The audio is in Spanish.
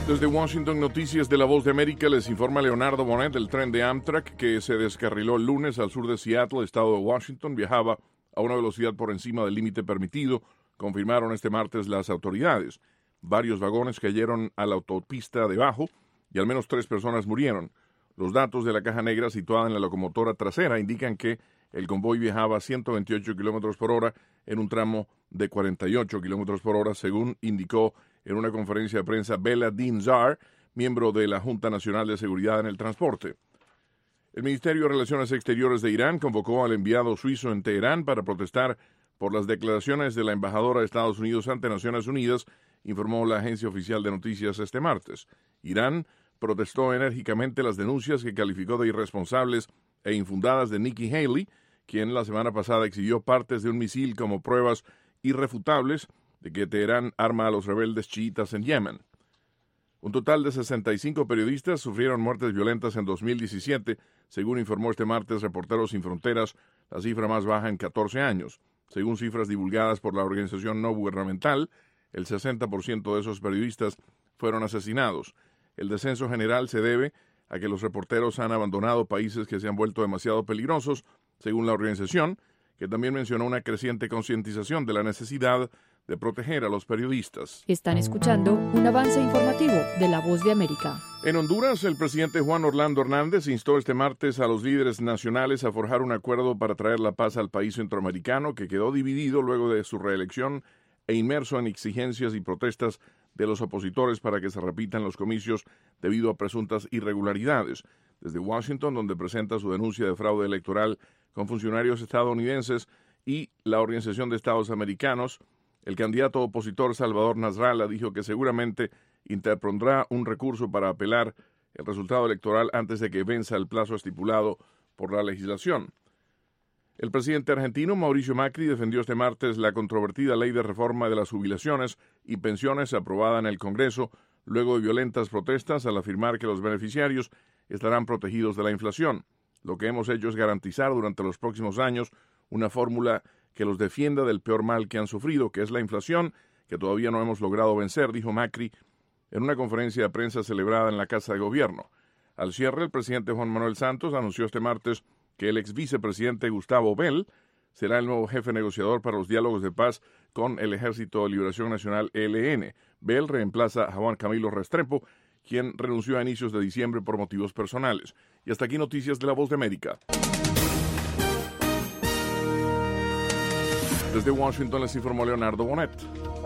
Desde Washington, Noticias de La Voz de América, les informa Leonardo Bonet del tren de Amtrak que se descarriló el lunes al sur de Seattle, estado de Washington. Viajaba a una velocidad por encima del límite permitido, confirmaron este martes las autoridades. Varios vagones cayeron a la autopista debajo y al menos 3 personas murieron. Los datos de la caja negra situada en la locomotora trasera indican que el convoy viajaba a 128 kilómetros por hora en un tramo de 48 kilómetros por hora, según indicó en una conferencia de prensa Bella Din-Zar, miembro de la Junta Nacional de Seguridad en el Transporte. El Ministerio de Relaciones Exteriores de Irán convocó al enviado suizo en Teherán para protestar por las declaraciones de la embajadora de Estados Unidos ante Naciones Unidas, informó la agencia oficial de noticias este martes. Irán protestó enérgicamente las denuncias que calificó de irresponsables e infundadas de Nikki Haley, quien la semana pasada exhibió partes de un misil como pruebas irrefutables de que Teherán arma a los rebeldes chiitas en Yemen. Un total de 65 periodistas sufrieron muertes violentas en 2017, según informó este martes Reporteros Sin Fronteras, la cifra más baja en 14 años. Según cifras divulgadas por la organización no gubernamental, el 60% de esos periodistas fueron asesinados. El descenso general se debe a que los reporteros han abandonado países que se han vuelto demasiado peligrosos, según la organización, que también mencionó una creciente concientización de la necesidad de proteger a los periodistas. Están escuchando un avance informativo de La Voz de América. En Honduras, el presidente Juan Orlando Hernández instó este martes a los líderes nacionales a forjar un acuerdo para traer la paz al país centroamericano, que quedó dividido luego de su reelección e inmerso en exigencias y protestas de los opositores para que se repitan los comicios debido a presuntas irregularidades. Desde Washington, donde presenta su denuncia de fraude electoral con funcionarios estadounidenses y la Organización de Estados Americanos, el candidato opositor Salvador Nasralla dijo que seguramente interpondrá un recurso para apelar el resultado electoral antes de que venza el plazo estipulado por la legislación. El presidente argentino Mauricio Macri defendió este martes la controvertida ley de reforma de las jubilaciones y pensiones aprobada en el Congreso luego de violentas protestas al afirmar que los beneficiarios estarán protegidos de la inflación. Lo que hemos hecho es garantizar durante los próximos años una fórmula que los defienda del peor mal que han sufrido, que es la inflación, que todavía no hemos logrado vencer, dijo Macri en una conferencia de prensa celebrada en la Casa de Gobierno. Al cierre, el presidente Juan Manuel Santos anunció este martes que el ex vicepresidente Gustavo Bell será el nuevo jefe negociador para los diálogos de paz con el Ejército de Liberación Nacional, ELN. Bell reemplaza a Juan Camilo Restrepo, quien renunció a inicios de diciembre por motivos personales. Y hasta aquí noticias de La Voz de América. Desde Washington les informó Leonardo Bonet.